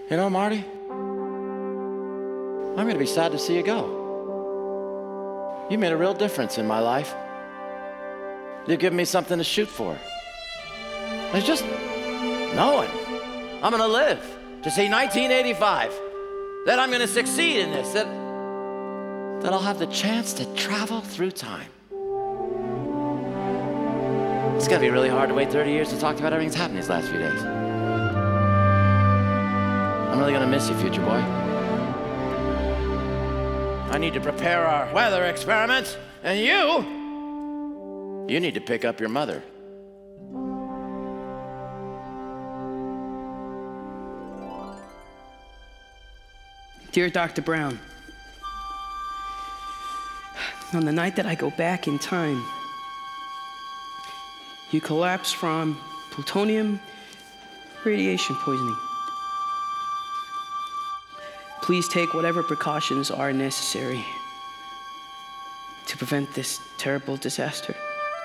You know, Marty, I'm gonna be sad to see you go. You made a real difference in my life. You've given me something to shoot for. It's just knowing I'm gonna live to see 1985, that I'm gonna succeed in this, that I'll have the chance to travel through time. It's gonna be really hard to wait 30 years to talk about everything that's happened these last few days. I'm really gonna miss you, future boy. I need to prepare our weather experiments, and you need to pick up your mother. Dear Dr. Brown, on the night that I go back in time, you collapse from plutonium radiation poisoning. Please take whatever precautions are necessary to prevent this terrible disaster.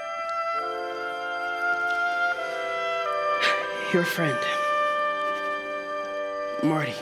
Your friend, Marty.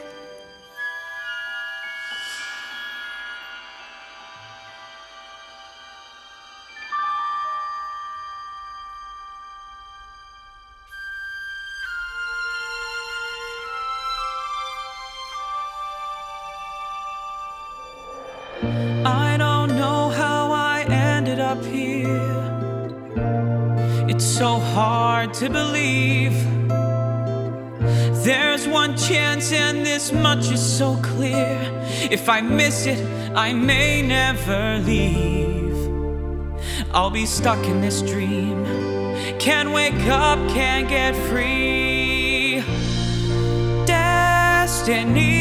I don't know how I ended up here. It's so hard to believe. There's one chance and this much is so clear. If I miss it, I may never leave. I'll be stuck in this dream. Can't wake up, can't get free. Destiny,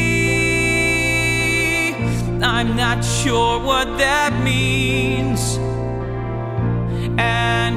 I'm not sure what that means. And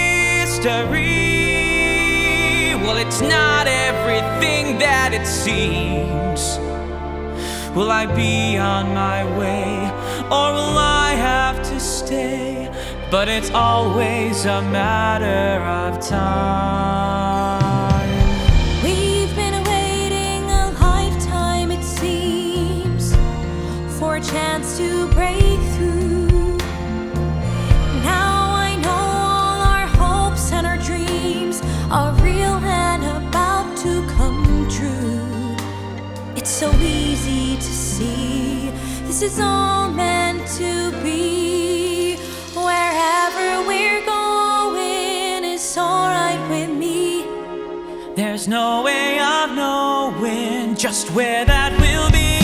history, well, it's not everything that it seems. Will I be on my way, or will I have to stay? But it's always a matter of time. We've been waiting a lifetime, it seems, for a chance to break through. Now I know all our hopes and our dreams are real and about to come true. It's so easy to see this is all meant to be. Wherever we're going is alright with me. There's no way of knowing just where that will be.